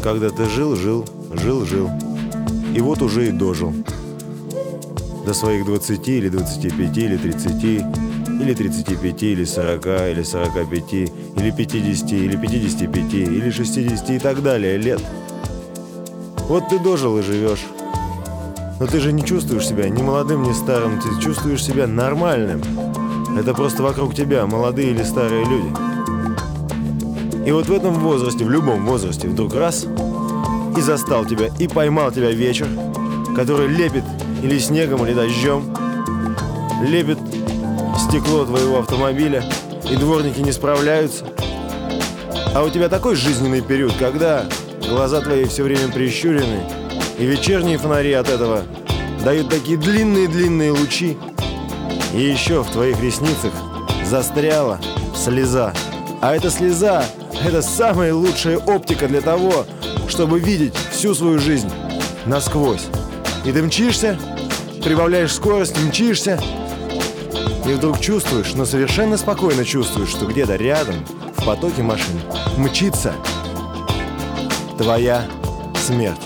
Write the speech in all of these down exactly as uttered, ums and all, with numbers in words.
когда ты жил-жил, жил-жил, и вот уже и дожил. До своих двадцати или двадцати пяти или тридцати, или тридцати пяти, или сорока, или сорока пяти, или пятидесяти, или пятидесяти пяти, или шестидесяти и так далее лет. Вот ты дожил и живешь. Но ты же не чувствуешь себя ни молодым, ни старым, ты чувствуешь себя нормальным. Это просто вокруг тебя молодые или старые люди. И вот в этом возрасте, в любом возрасте, вдруг раз и застал тебя, и поймал тебя вечер, который лепит или снегом, или дождем, лепит стекло твоего автомобиля, и дворники не справляются. А у тебя такой жизненный период, когда глаза твои все время прищурены, и вечерние фонари от этого дают такие длинные-длинные лучи, и еще в твоих ресницах застряла слеза. А эта слеза – это самая лучшая оптика для того, чтобы видеть всю свою жизнь насквозь. И ты мчишься, прибавляешь скорость, мчишься, и вдруг чувствуешь, но совершенно спокойно чувствуешь, что где-то рядом, в потоке машин, мчится твоя смерть.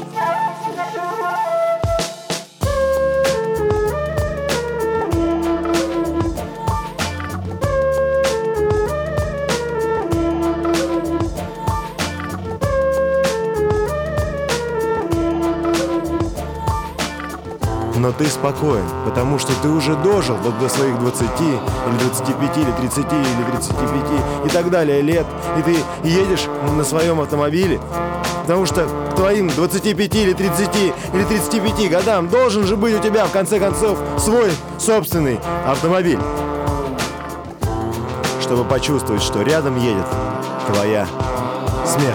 Но ты спокоен, потому что ты уже дожил вот до своих двадцати, или двадцати пяти, или тридцати, или тридцати пяти и так далее лет. И ты едешь на своем автомобиле, потому что к твоим двадцати пяти, или тридцати, или тридцати пяти годам должен же быть у тебя, в конце концов, свой собственный автомобиль, чтобы почувствовать, что рядом едет твоя смерть.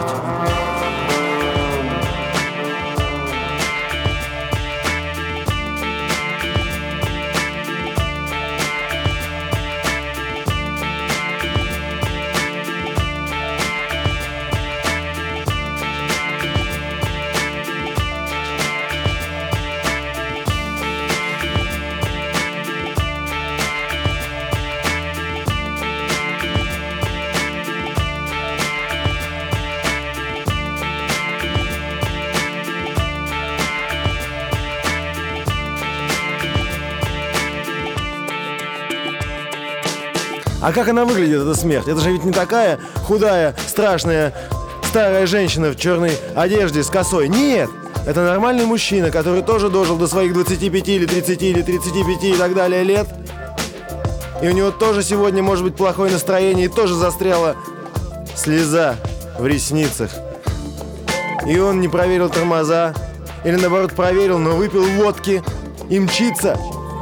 А как она выглядит, эта смерть? Это же ведь не такая худая, страшная, старая женщина в черной одежде с косой. Нет! Это нормальный мужчина, который тоже дожил до своих двадцати пяти, или тридцати, или тридцати пяти и так далее лет. И у него тоже сегодня может быть плохое настроение, и тоже застряла слеза в ресницах. И он не проверил тормоза, или наоборот проверил, но выпил водки и мчится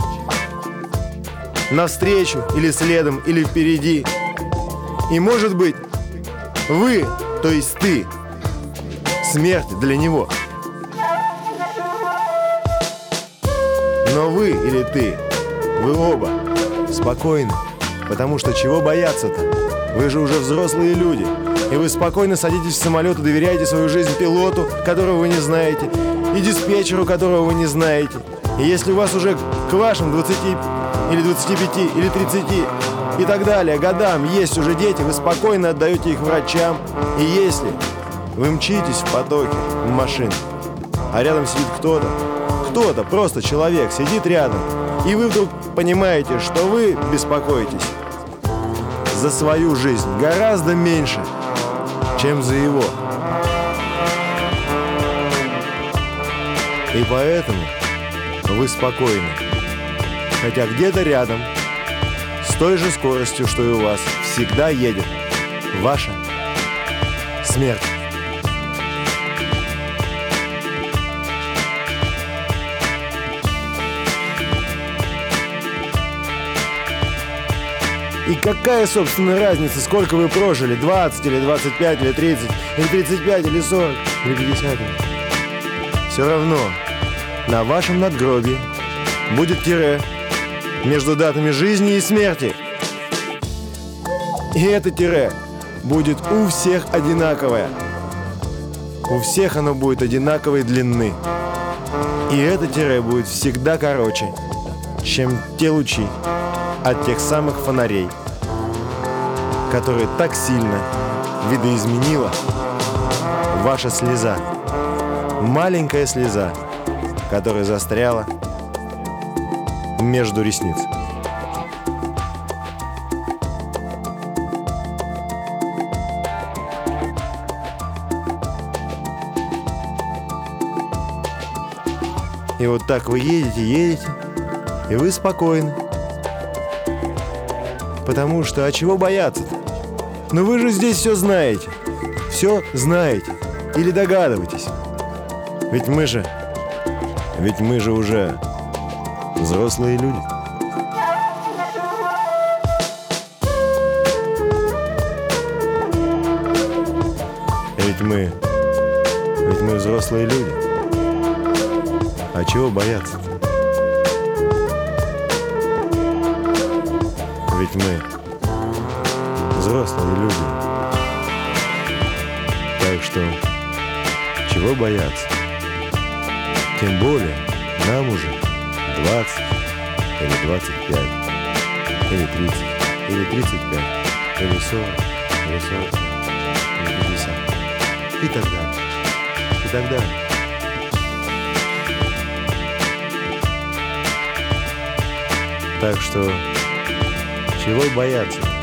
навстречу, или следом, или впереди. И может быть, вы, то есть ты, смерть для него. Но вы или ты, вы оба спокойны, потому что чего бояться-то? Вы же уже взрослые люди, и вы спокойно садитесь в самолет и доверяете свою жизнь пилоту, которого вы не знаете, и диспетчеру, которого вы не знаете. И если у вас уже к вашим двадцати или двадцати пяти, или тридцати и так далее годам есть уже дети, вы спокойно отдаете их врачам. И если вы мчитесь в потоке машин, а рядом сидит кто-то, кто-то, просто человек сидит рядом, и вы вдруг понимаете, что вы беспокоитесь за свою жизнь гораздо меньше, чем за его. И поэтому вы спокойны. Хотя где-то рядом, с той же скоростью, что и у вас, всегда едет ваша смерть. И какая, собственно, разница, сколько вы прожили? двадцать или двадцать пять, или тридцать, или тридцать пять, или сорок, или пятьдесят? Все равно на вашем надгробии будет тире между датами жизни и смерти. И это тире будет у всех одинаковое. У всех оно будет одинаковой длины. И это тире будет всегда короче, чем те лучи от тех самых фонарей, которые так сильно видоизменила ваша слеза. маленькая слеза, которая застряла между ресниц. И вот так вы едете, едете, и вы спокойны. Потому что, а чего бояться-то? Ну вы же здесь все знаете. Все знаете. Или догадываетесь. Ведь мы же... Ведь мы же уже взрослые люди. Ведь мы... Ведь мы взрослые люди. А чего бояться? Ведь мы взрослые люди. Так что чего бояться? Тем более нам уже двадцать или двадцать пять, или тридцать, или тридцать пять, или сорок, или сорок пять, или пятьдесят, и так далее, и так далее. Так что чего бояться?